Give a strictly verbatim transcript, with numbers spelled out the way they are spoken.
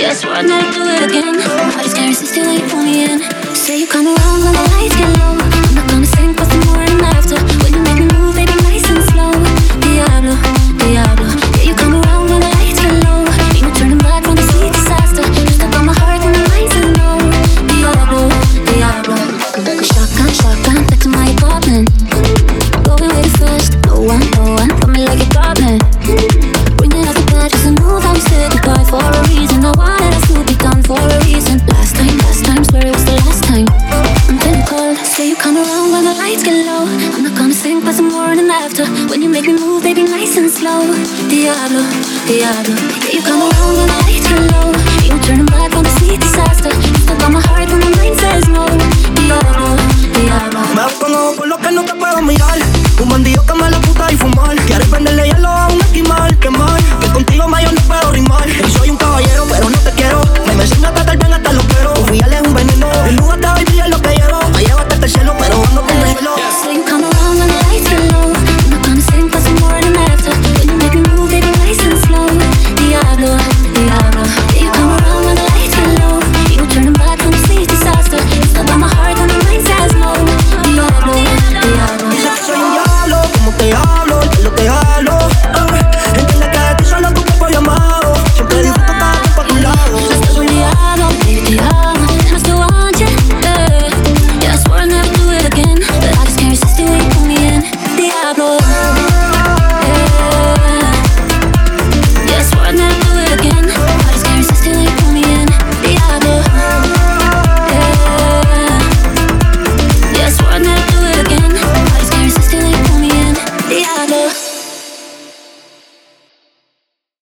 I swore I'd never do it again. My body's can't resist it when you pull me in. Say you come around when the lights get low. I'm not gonna sink with the morning after. When you make me move, baby, nice and slow. Diablo, Diablo. Yeah, you come around when the lights get low. Ain't no turning back from the sweet disaster. You stuck on my heart when the mind says no. Diablo, Diablo. Shotgun, shotgun, back to my apartment. Going way too fast. No one, no one, put me like a goblin. Bringing up the bed, just a move. I'm sick goodbye for a reason. I wanted us to be done for a reason. Last time, last time, swear it was the last time. I'm feeling cold. Say you come around when the lights get low. I'm not gonna sink by the morning after. When you make me move, baby, nice and slow. Diablo, Diablo. Yeah, you come around when the lights get low. Ain't no turning back from the sweet disaster. You stuck on my heart when the mind says no. Diablo, Diablo. Me pongo por lo que no te puedo mirar. Un bandido que me la puta y fumar. Quieres